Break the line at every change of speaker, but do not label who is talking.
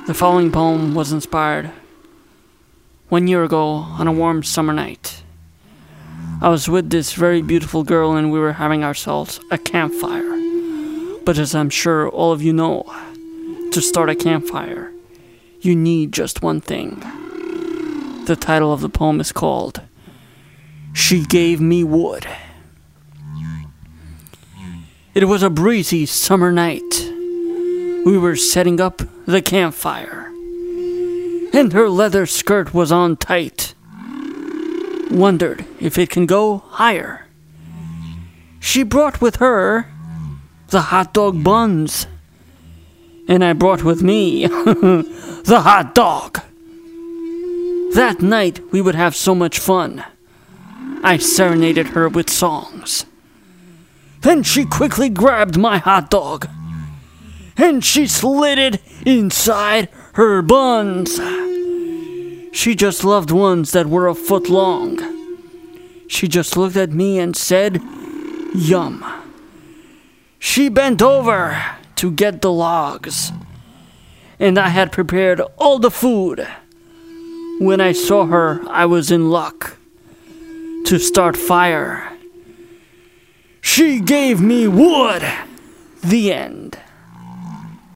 The following poem was inspired 1 year ago on a warm summer night. I was with this very beautiful girl and we were having ourselves a campfire. But as I'm sure all of you know, to start a campfire, you need just one thing. The title of the poem is called She Gave Me Wood. It was a breezy summer night. We were setting up the campfire, and her leather skirt was on tight. Wondered if it can go higher. She brought with her the hot dog buns, and I brought with me the hot dog. That night we would have so much fun. I serenaded her with songs. Then she quickly grabbed my hot dog, and she slid it inside her buns. She just loved ones that were a foot long. She just looked at me and said, "Yum." She bent over to get the logs, and I had prepared all the food. When I saw her, I was in luck to start fire. She gave me wood. The end.